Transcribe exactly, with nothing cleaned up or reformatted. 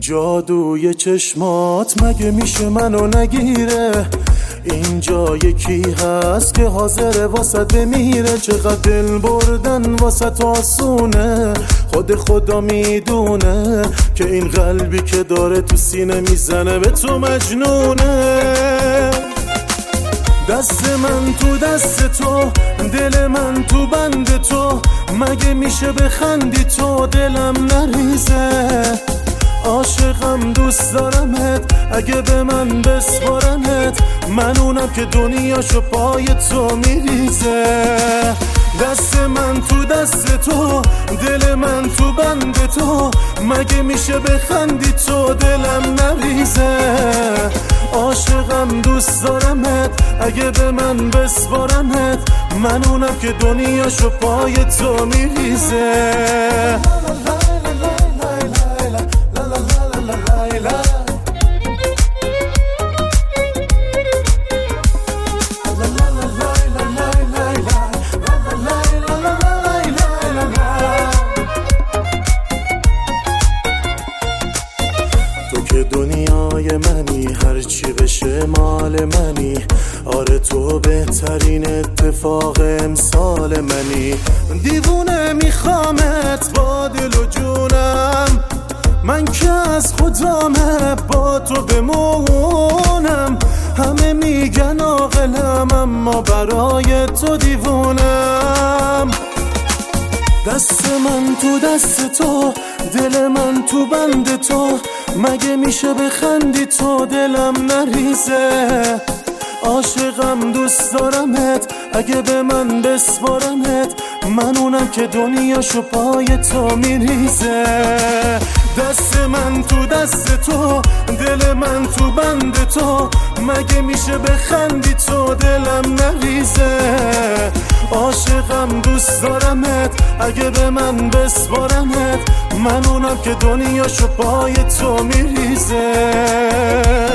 جادوی چشمات مگه میشه منو نگیره؟ اینجا یکی هست که حاضر واسط بمیره. چقدر دل بردن واسط آسونه، خود خدا میدونه که این قلبی که داره تو سینه میزنه به تو مجنونه. دست من تو دست تو، دل من تو بند تو، مگه میشه بخندی تو دلم نریزه؟ عاشقم دوست دارمت، اگه به من بسپارمت، من اونم که دنیاشو پای تو میریزه. دست من تو دست تو، دل من تو بند تو، مگه میشه بخندی تو دلم نریزه؟ عاشقم دوست دارمت، اگه به من بسپارمت، من اونم که دنیاشو پای تو میریزه. دنیای منی، هرچی بشه مال منی. آره تو بهترین اتفاق امسال منی. دیوونه میخوامت با دل و جونم، من که از خودمه با تو بمونم. همه میگن عاقلم اما برای تو دیوونم. دست من تو دست تو، دل من تو بند تو، مگه میشه بخندی تو دلم نریزه؟ عاشقم دوست دارمت، اگه به من بسپارمت، من اونم که دنیاشو پای تو میریزه. دست من تو دست تو، دل من تو بند تو، مگه میشه بخندی تو دلم نریزه؟ عاشقم دوست دارمت، اگه به من بسپارمت، من اونم که دنیاشو پای تو میریزه.